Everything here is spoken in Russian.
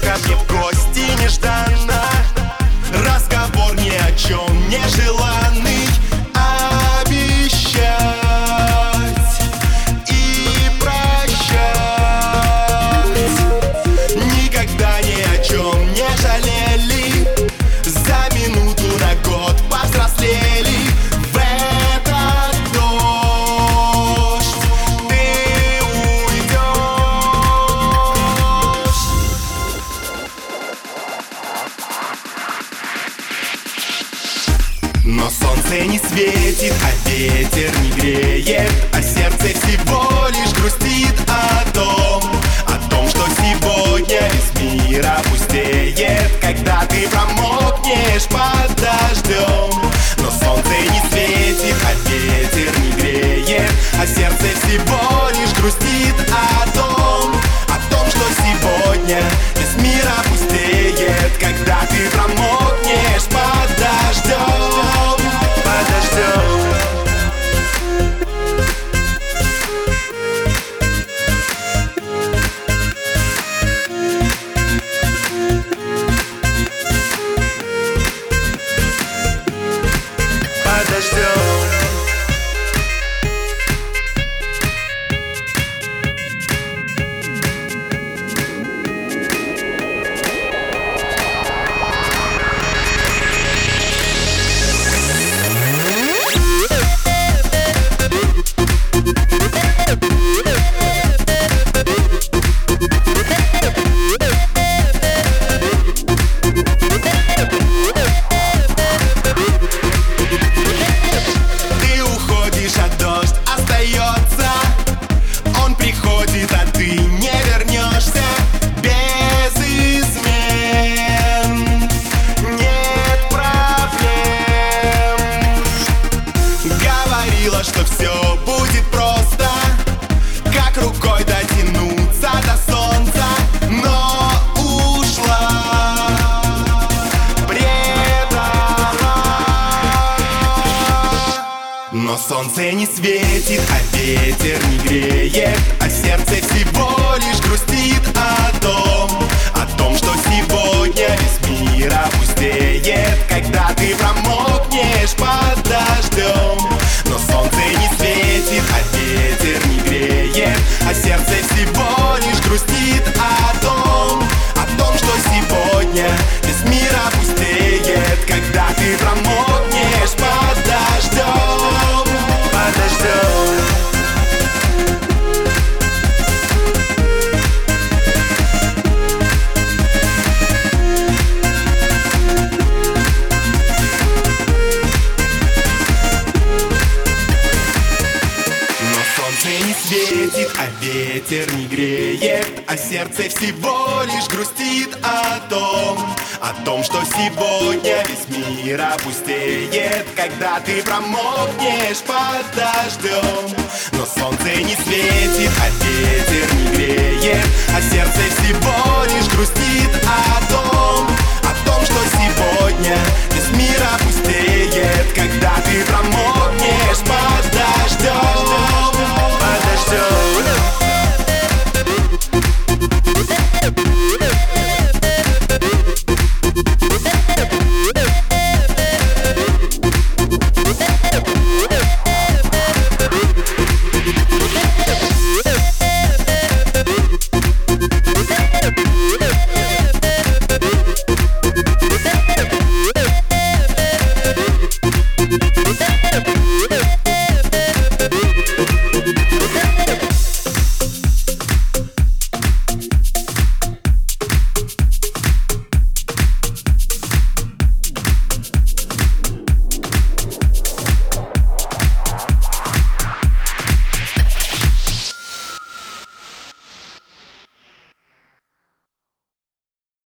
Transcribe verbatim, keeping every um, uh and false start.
ко мне в гости нежданно. Разговор ни о чем не желанный. Обещать и прощать. Никогда ни о чем не жалели. За минуту на год повзрослели. В этот дождь ты уйдешь. Но солнце не светит, а ветер не греет, а сердце всего лишь грустит о том, о том, что сегодня весь мир опустеет, когда ты промокнешь под дождем. Но солнце не светит, а ветер не греет, а сердце всего лишь грустит о том, о том, что сегодня весь мир опустеет, когда ты промокнешь под дождем. Под дождем. Под дождем. Что все будет просто, как рукой дотянуться до солнца, но ушла, предала. Но солнце не светит, а ветер не греет, а сердце всего лишь грустит о том, о том, что сегодня весь мир опустеет, когда ты промокнешь под дождем. Но солнце не светит, а ветер не греет, а сердце всего лишь грустит о том, о том, что сегодня весь мир опустеет, когда ты промокнешь под дождем. Под дождем. Не светит, а ветер не греет, а сердце всего лишь грустит о том, о том, что сегодня весь мир опустеет, когда ты промокнешь под дождем. Но солнце не светит, а ветер не греет, а сердце всего